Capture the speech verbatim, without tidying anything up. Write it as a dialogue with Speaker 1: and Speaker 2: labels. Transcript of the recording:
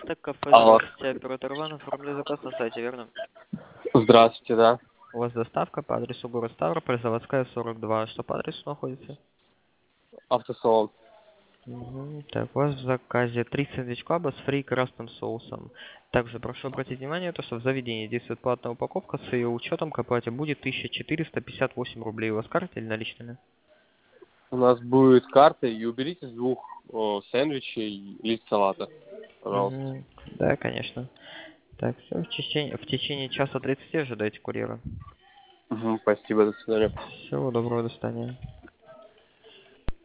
Speaker 1: Остаток кафе.
Speaker 2: Алло.
Speaker 1: Здравствуйте, оператор Иван. Оформили заказ на сайте, верно?
Speaker 2: Здравствуйте, да.
Speaker 1: У вас доставка по адресу город Ставрополь, Заводская, сорок два. Что по адресу находится?
Speaker 2: Автосалон.
Speaker 1: Угу. Так, у вас в заказе три сэндвич-клаба с фри красным соусом. Также прошу обратить внимание, то, что в заведении действует платная упаковка, с ее учетом к оплате будет тысяча четыреста пятьдесят восемь рублей. У вас карта или наличными?
Speaker 2: У нас будет карта, и уберите с двух о, сэндвичей лист салата, пожалуйста.
Speaker 1: Угу. Да, конечно. Так, все, в течение, в течение часа тридцати ожидайте курьера.
Speaker 2: Угу, спасибо, до свидания.
Speaker 1: Всего доброго, до свидания.